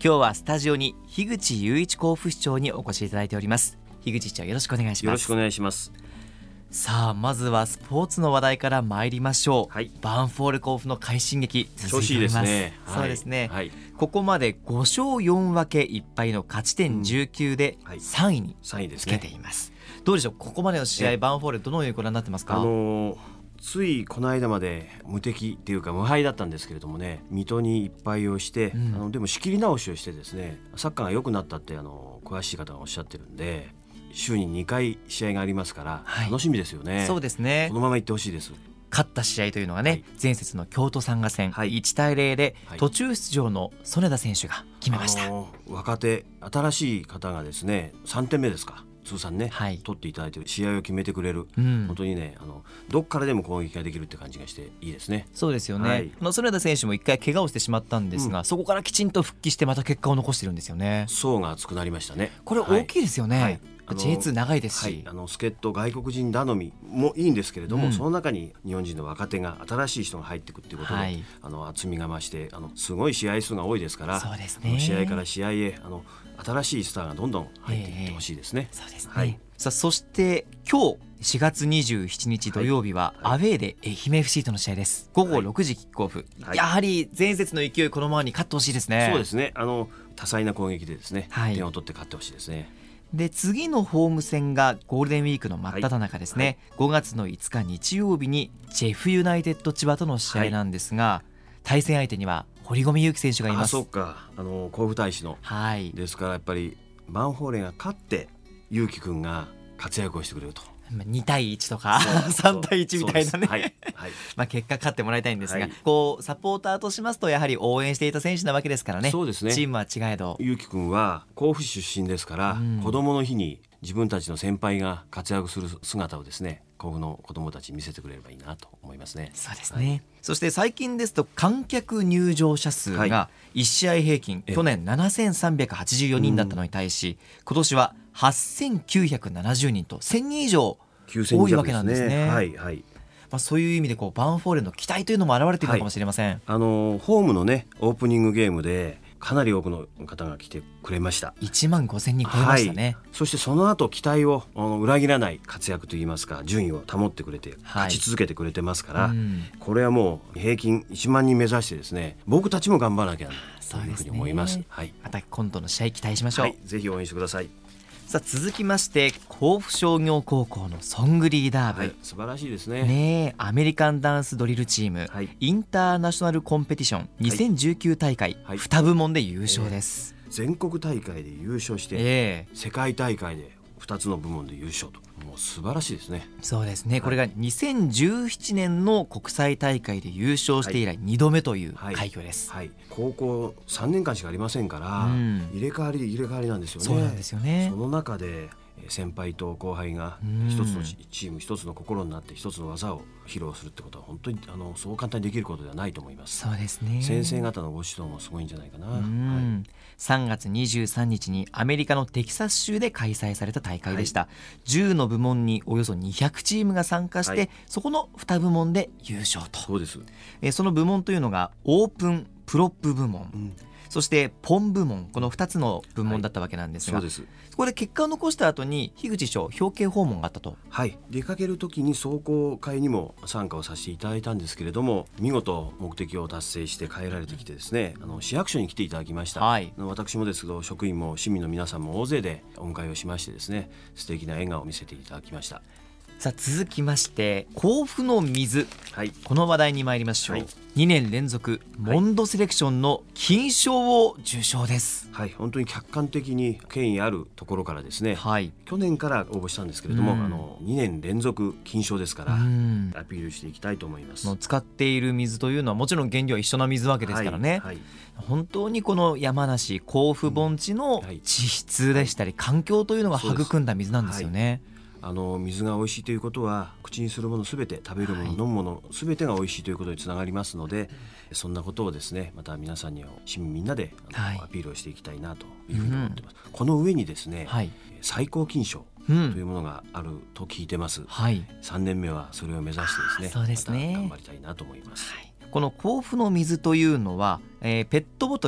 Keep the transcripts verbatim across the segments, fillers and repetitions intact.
今日はスタジオに樋口雄一甲府市長にお越しいただいております。樋口市長、よろしくお願いします。 よろしくお願いします。 さあ、まずはスポーツの話題から参りましょう、はい、ヴァンフォーレ甲府の快進撃続いております。 調子いいですね。 そうですね、 はい、 ここまでごしょうよんわけいっぱいの勝ち点じゅうきゅうでさんいにつけています。どうでしょう、ここまでの試合、ヴァンフォーレどのようにご覧になってますか？ あのー、ついこの間まで無敵っていうか無敗だったんですけれどもね、水戸にいっぱいをして、うん、あのでも仕切り直しをしてですね、サッカーが良くなったってあの詳しい方がおっしゃってるんで、週ににかい試合がありますから、はい、楽しみですよね。 そうですね、 このままいってほしいです。 勝った試合というのがね、はい、前節の京都サンガ戦、はい、いちたいゼロで途中出場の曽根田選手が決めました。 あのー、若手新しい方がですね、さんてんめですか、通算ね、はい、取っていただいて試合を決めてくれる、うん、本当にね、あのどっからでも攻撃ができるって感じがしていいですね。 そうですよね、はい、曽根田選手も一回怪我をしてしまったんですが、うん、そこからきちんと復帰してまた結果を残してるんですよね。 層が厚くなりましたね。 これ大きいですよね、はいはい、ジェイツー 長いですし、はい、 あの助っ人外国人頼みもいいんですけれども、うん、その中に日本人の若手が新しい人が入っていくっていうことで、はい、あの厚みが増して、あのすごい試合数が多いですから、 そうですね、 試合から試合へあの新しいスターがどんどん入っていってほしいですね。 えー、そうですね、はい、さあそして今日しがつにじゅうしちにち土曜日はアウェーで愛媛 エフシー との試合です。ごごろくじキックオフ、はい、やはり前節の勢いこのままに勝ってほしいですね。 そうですね、あの多彩な攻撃でですね、はい、点を取って勝ってほしいですね。 で次のホーム戦がゴールデンウィークの真っ只中ですね、はいはい、ごがつのいつか日曜日にジェフユナイテッド千葉との試合なんですが、はい、対戦相手には堀米雄輝選手がいます。 あ、そうか、あの甲府大使の、はい、ですからやっぱりヴァンフォーレが勝って雄輝くんが活躍をしてくれると、 にたいいちとかさんたいいちみたいなね、 はいはい、 まあ結果勝ってもらいたいんですが、はい、こうサポーターとしますとやはり応援していた選手なわけですからね。 そうですね、 チームは違えど雄輝くんは甲府出身ですから、うん、子供の日に自分たちの先輩が活躍する姿をですね、甲府の子供たちに見せてくれればいいなと思いますね。 そうですね、はい、そして最近ですと観客入場者数がいち試合平均、はい、去年ななせんさんびゃくはちじゅうよにんだったのに対し、うん、今年ははっせんきゅうひゃくななじゅうにんとせんにん以上多いわけなんですね。はいはい、まあ、そういう意味でこうヴァンフォーレの期待というのも表れているのかもしれません。はい、 あのホームのねオープニングゲームでかなり多くの方が来てくれました。 いちまんごせんにん超えましたね。 はい、そしてその後期待をあの裏切らない活躍といいますか、順位を保ってくれて勝ち続けてくれてますから、はい、うん、これはもう平均いちまんにん目指してですね、僕たちも頑張らなきゃというふうに思います。 ね、 はい、 また今度の試合期待しましょう。はい、 ぜひ応援してください。 さあ続きまして甲府商業高校のソングリーダー部、はい、 素晴らしいですね。 ね、アメリカンダンスドリルチーム、はい、インターナショナルコンペティションにせんじゅうきゅう大会、はい、に部門で優勝です。 えー、全国大会で優勝して、えー、世界大会でふたつの部門で優勝と、もう素晴らしいですね。 そうですね、はい、これがにせんじゅうななねんの国際大会で優勝して以来にどめという快挙です。 はいはいはい、高校さんねんかんしかありませんから、うん、入れ替わり入れ替わりなんですよね。 そうなんですよね。 その中で先輩と後輩が一つのチーム、一つの心になって一つの技を披露するってことは本当にあのそう簡単にできることではないと思います。 そうですね、 先生方のご指導もすごいんじゃないかな。はい、 さんがつにじゅうさんにちにアメリカのテキサス州で開催された大会でした。はい、じゅうの部門におよそにひゃくチームが参加して、はい、そこのに部門で優勝と。 そうです。 えその部門というのがオープンプロップ部門、うん、そしてポン部門、このふたつの部門だったわけなんですが、はい、そうです。そこで結果を残した後に樋口市長表敬訪問があったと。 はい、出かける時に壮行会にも参加をさせていただいたんですけれども、見事目的を達成して帰られてきてですね、あの市役所に来ていただきました。はい、私もですけど職員も市民の皆さんも大勢でお迎えをしましてですね、素敵な笑顔を見せていただきました。 さあ続きまして甲府の水、はい、この話題に参りましょう。はい、にねん連続モンドセレクションの金賞を受賞です。 はい、本当に客観的に権威あるところからですね、はい、去年から応募したんですけれども、あのにねん連続金賞ですからアピールしていきたいと思います。 の使っている水というのはもちろん原料は一緒な水わけですからね、はいはい、本当にこの山梨甲府盆地の地質でしたり環境というのが育んだ水なんですよね。 あの水が美味しいということは口にするものすべて、食べるもの、はい、飲むものすべてが美味しいということにつながりますので、そんなことをですねまた皆さんには市民みんなであのアピールをしていきたいなというふうに思っています。うん、この上にですね、はい、最高金賞というものがあると聞いてます。うん、はい、さんねんめはそれを目指してですね、そうですね、また頑張りたいなと思います。はい、 この甲府の水というのは、えー、ペットボトル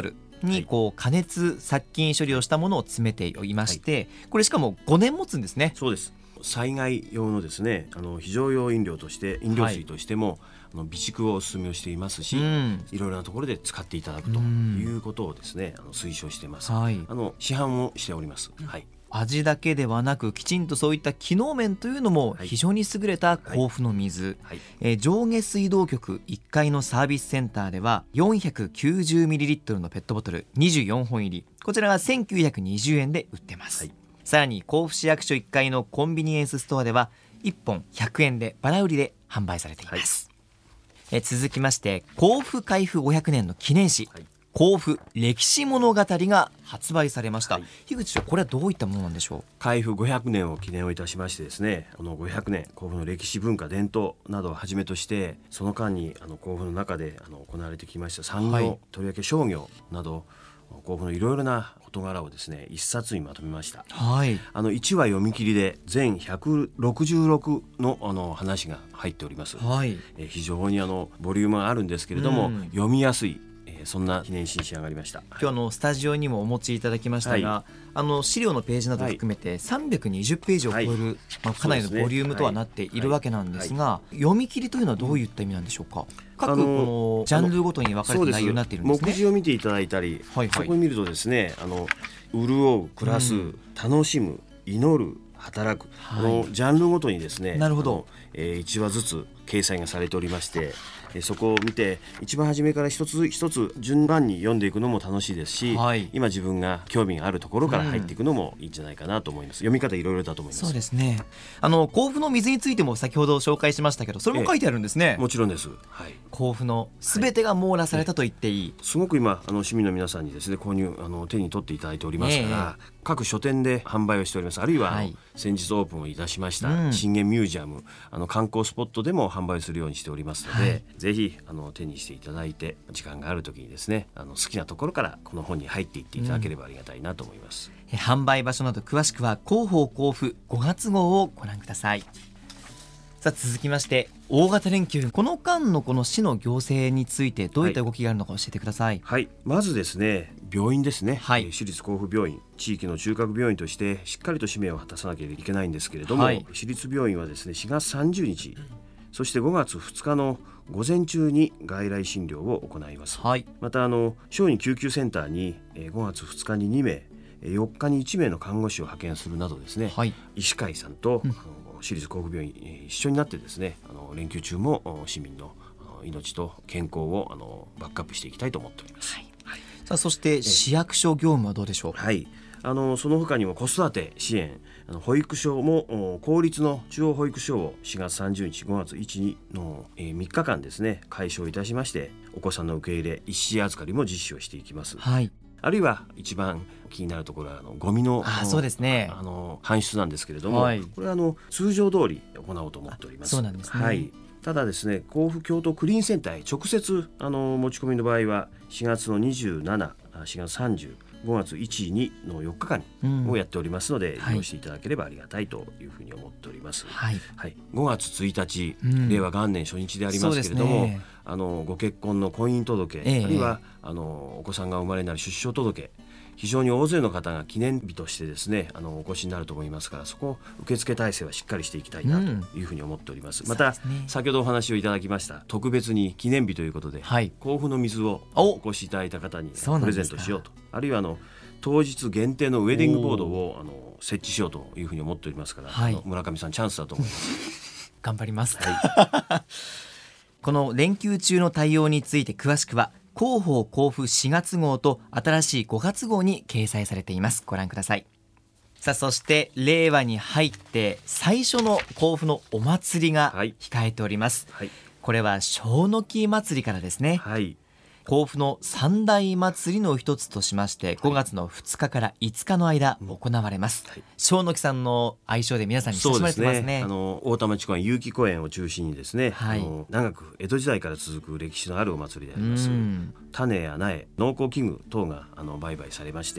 にこう加熱殺菌処理をしたものを詰めていまして、はい、これしかもごねん持つんですね。 そうです。災害用のですね、あの非常用飲料として飲料水としても、はい、あの備蓄をお勧めをしていますし、うん、いろいろなところで使っていただくということをですね、あの推奨しています、はい、あの市販もしております、はい、 味だけではなくきちんとそういった機能面というのも非常に優れた甲府の水、はいはい、えー、上下水道局いっかいのサービスセンターでは よんひゃくきゅうじゅうミリリットル のペットボトルにじゅうよんほん入り、こちらがせんきゅうひゃくにじゅうえんで売ってます、はい、さらに甲府市役所いっかいのコンビニエンスストアではいっぽんひゃくえんでバラ売りで販売されています、はい、え続きまして甲府開府ごひゃくねんの記念誌、はい、甲府歴史物語が発売されました、はい、樋口さん、これはどういったものなんでしょう。 開府ごひゃくねんを記念をいたしましてですね、このごひゃくねん甲府の歴史文化伝統などをはじめとして、その間にあの甲府の中であの行われてきました産業、はい、とりわけ商業など甲府のいろいろな事柄をですね一冊にまとめました、はい、あのいちわ読み切りで全ひゃくろくじゅうろく の, あの話が入っております、はい、え非常にあのボリュームがあるんですけれども、うん、読みやすい、そんな記念誌に仕上がりました。 今日のスタジオにもお持ちいただきましたが、はい、あの資料のページなど含めてさんびゃくにじゅうページを超える、はい、まあ、かなりのボリュームとはなっているわけなんですが、はいはい、読み切りというのはどういった意味なんでしょうか。各このジャンルごとに分かれた内容になっているんですね。 目次を見ていただいたり、はいはい、そこに見るとですね、あの潤う、暮らす、うん、楽しむ、祈る、働く、はい、このジャンルごとにですね、なるほど、えー、いちわずつ掲載がされておりまして、えー、そこを見て一番初めから一つ一つ順番に読んでいくのも楽しいですし、はい、今自分が興味があるところから入っていくのもいいんじゃないかなと思います、うん、読み方いろいろだと思います。 そうですね。あの甲府の水についても先ほど紹介しましたけど、それも書いてあるんですね。 えー、もちろんです、はい、 甲府のすべてが網羅されたと言っていい、はい、 すごく今あの市民の皆さんにですね購入あの手に取っていただいておりますから、えー、各書店で販売をしております。あるいは、はい、先日オープンをいたしました、うん、信玄ミュージアム、あの観光スポットでも販売するようにしておりますので、はい、ぜひあの手にしていただいて時間がある時にですね、あの好きなところからこの本に入っていっていただければありがたいなと思います、 うん、販売場所など詳しくは広報甲府ごがつ号をご覧ください。さあ続きまして大型連休、この間のこの市の行政についてどういった動きがあるのか教えてください。 はい、はい、まずですね病院ですね、はい、市立甲府病院、地域の中核病院としてしっかりと使命を果たさなければいけないんですけれども、はい、市立病院はですねしがつさんじゅうにち、そしてごがつふつかの午前中に外来診療を行います、はい、またあの小児救急センターにごがつふつかににめい、よっかにいちめいの看護師を派遣するなどですね、はい、医師会さんと、うん、あの市立甲府病院一緒になってですね、あの連休中も市民の命と健康をあのバックアップしていきたいと思っております、はいはい、 さあそして市役所業務はどうでしょう。 はい、あのその他にも子育て支援、あの保育所も公立の中央保育所をしがつさんじゅうにちごがついち、にの、えー、みっかかんですね開所いたしまして、お子さんの受け入れ一時預かりも実施をしていきます、はい、あるいは一番気になるところはあのゴミのあそうですね、 あの搬出なんですけれども、はい、これはあの通常通り行おうと思っております。 そうなんですね、 はい、ただですね甲府京都クリーンセンターへ直接あの持ち込みの場合はしがつのにじゅうしち、しがつさんじゅう、ごがついち、にのよっかかんをやっておりますので、うん、利用していただければありがたいというふうに思っております、はいはい、ごがつついたち、うん、令和元年初日でありますけれども、ね、あのご結婚の婚姻届、ええ、あるいはあのお子さんがお生まれになる出生届、非常に大勢の方が記念日としてですねあのお越しになると思いますから、そこ受付体制はしっかりしていきたいなというふうに思っております、うん、また、ね、先ほどお話をいただきました特別に記念日ということで、はい、甲府の水をお越しいただいた方にプレゼントしようと、あるいはあの当日限定のウェディングボードをあの設置しようというふうに思っておりますから、はい、あの村上さんチャンスだと思います頑張ります、はい、この連休中の対応について詳しくは広報甲府しがつ号と新しいごがつ号に掲載されています。ご覧ください。さあそして令和に入って最初の甲府のお祭りが控えております、はいはい、これは小の木祭りからですね、はい、甲府の三大祭りの一つとしましてごがつのふつかからいつかの間行われます、はい、小の木さんの愛称で皆さんに親しまれてますね。 そうですね、あの大玉地公園結城公園を中心にですね、はい、あの長く江戸時代から続く歴史のあるお祭りであります。種や苗、農耕器具等があの売買されまして、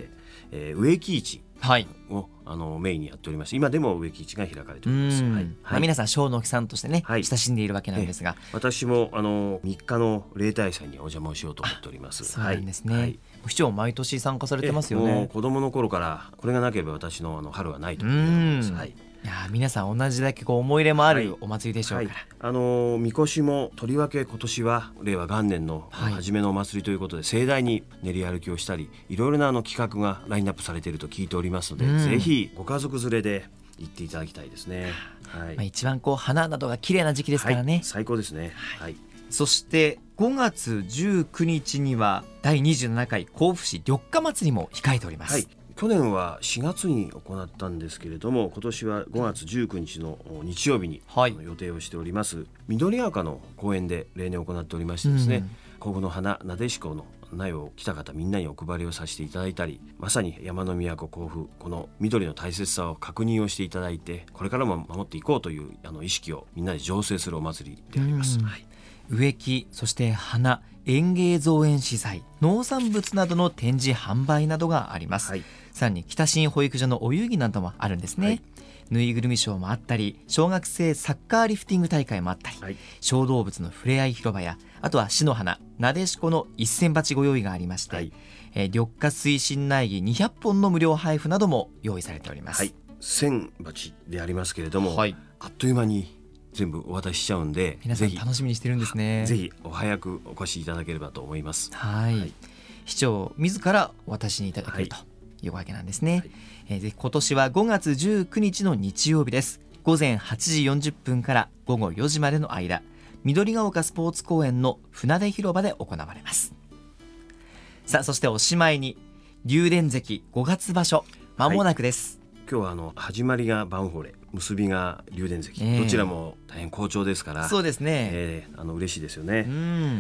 えー、植木市はいをあのメインにやっておりまして、今でも植木市が開かれております。 うん、 はいまあ、皆さん庄之木さんとしてね、 はい、 親しんでいるわけなんですが、 えー、私もあのみっかの例大祭にお邪魔をしようと思っております。 そうなんですね、 はい、 市長毎年参加されてますよね。 もう子供の頃からこれがなければ私のあの春はないと思います。はい、 いや皆さん同じだけこう思い入れもあるお祭りでしょうから、 はいはい、あのみこしもとりわけ今年は令和元年の初めのお祭りということで、盛大に練り歩きをしたり、いろいろなあの企画がラインナップされていると聞いておりますので、ぜひご家族連れで行っていただきたいですね。はい、 まあ、一番こう花などが綺麗な時期ですからね、はい、 最高ですね。はい、 そしてごがつじゅうくにちにはだいにじゅうななかい甲府市緑化祭りも控えております。はい、 去年はしがつに行ったんですけれども、今年はごがつじゅうくにちの日曜日に、はい、予定をしております緑ヶ丘の公園で例年行っておりましてですね、うん、甲府の花なでしこの苗を来た方みんなにお配りをさせていただいたり、まさに山の都甲府、この緑の大切さを確認をしていただいて、これからも守っていこうというあの意識をみんなで醸成するお祭りであります。はい、 植木、そして花、園芸造園資材、農産物などの展示販売などがあります。はい、さらに北新保育所のお遊戯などもあるんですね。はい、ぬいぐるみショーもあったり、小学生サッカーリフティング大会もあったり、はい、小動物のふれあい広場や、あとは市の花なでしこの一銭鉢ご用意がありまして、はい、えー、緑化推進苗木にひゃっぽんの無料配布なども用意されております。 はい、千鉢でありますけれども、はい、あっという間に全部お渡ししちゃうんで、 皆さん楽しみにしてるんですね。 ぜひお早くお越しいただければと思います。 はい、はい、市長自らお渡しにいただけるというわけなんですね。はい、えー、ぜひ今年はごがつじゅうくにちの日曜日です。ごぜんはちじよんじゅっぷんからごごよじまでの間、緑ヶ丘スポーツ公園の船出広場で行われます。さあ、そしておしまいに竜電関ごがつ場所間もなくです。 はい、今日はあの始まりがバンフォレ、結びが竜電関、えー、どちらも大変好調ですから、 そうですね、 えー、あの嬉しいですよね。 うん、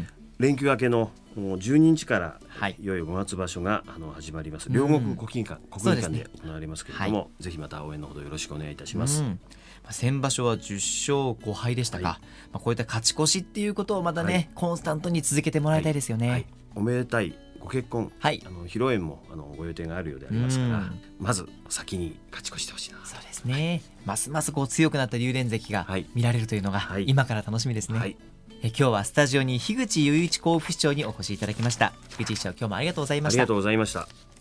連休明けのじゅうににちから、はい、いよいよごがつ場所があの始まります。両国国技館、うん、国技館で行われますけれども、ね、はい、ぜひまた応援のほどよろしくお願いいたします。うん、 先場所はじゅっしょうごはいでしたか。はい、まあ、こういった勝ち越しっていうことをまたね、はい、コンスタントに続けてもらいたいですよね。はいはい、 おめでたいご結婚、はい、あの披露宴もあのご予定があるようでありますから、まず先に勝ち越してほしいな。 そうですね、はい、ますますこう強くなった竜電関が見られるというのが、はい、今から楽しみですね。はい、え今日はスタジオに樋口雄一甲府市長にお越しいただきました。樋口市長、今日もありがとうございました。 ありがとうございました。